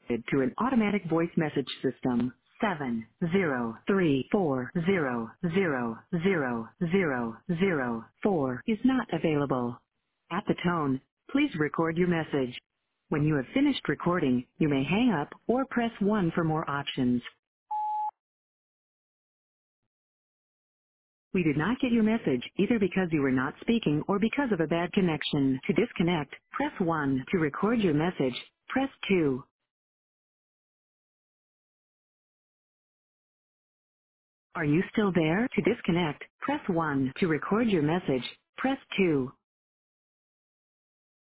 to an automatic voice message system. 703400004 is not available. At the tone, please record your message. When you have finished recording, you may hang up or press 1 for more options. We did not get your message either because you were not speaking or because of a bad connection. To disconnect, press 1. To record your message, press 2. Are you still there? To disconnect, press 1. To record your message, press 2.